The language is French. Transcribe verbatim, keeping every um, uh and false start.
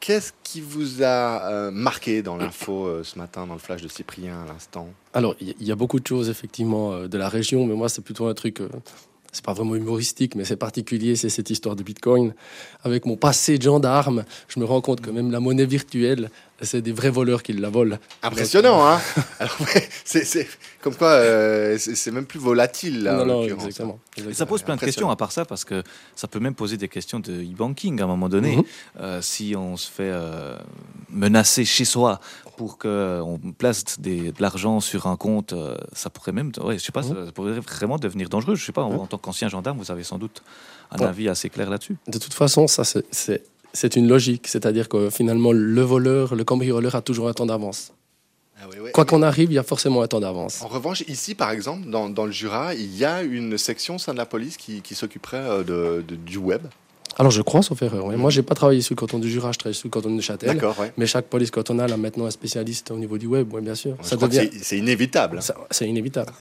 qu'est-ce qui vous a euh, marqué dans l'info euh, ce matin, dans le flash de Cyprien à l'instant? Alors, il y, y a beaucoup de choses, effectivement, euh, de la région, mais moi, c'est plutôt un truc... Euh, c'est pas vraiment humoristique, mais c'est particulier, c'est cette histoire de Bitcoin. Avec mon passé de gendarme, je me rends compte que même la monnaie virtuelle, c'est des vrais voleurs qui la volent. Impressionnant, hein. Alors, ouais, c'est, c'est comme quoi, euh, c'est, c'est même plus volatile, là, Non, en non, l'occurrence. exactement. Et ça pose plein de questions à part ça, parce que ça peut même poser des questions de e-banking à un moment donné. Mhm. Euh, si on se fait euh, menacer chez soi pour qu'on place des, de l'argent sur un compte, euh, ça pourrait même, ouais, je sais pas, Mhm. ça pourrait vraiment devenir dangereux. Je sais pas, en, Mhm. en tant qu'ancien gendarme, vous avez sans doute un Ouais. avis assez clair là-dessus. De toute façon, ça, c'est, c'est, c'est une logique. C'est-à-dire que finalement, le voleur, le cambrioleur a toujours un temps d'avance. Ah, ouais, ouais. Quoi qu'on arrive, il y a forcément un temps d'avance. En revanche, ici, par exemple, dans, dans le Jura, il y a une section au sein de la police qui, qui s'occuperait euh, de, de- du web. Alors, je crois, sauf erreur. Oui. Moi, j'ai pas travaillé sur le canton du Jura, je travaille sur le canton de Neuchâtel. D'accord, ouais. Mais chaque police cantonale a maintenant un spécialiste au niveau du web, oui, bien sûr. Je ça crois que devient... c'est, c'est inévitable. ça- c'est inévitable.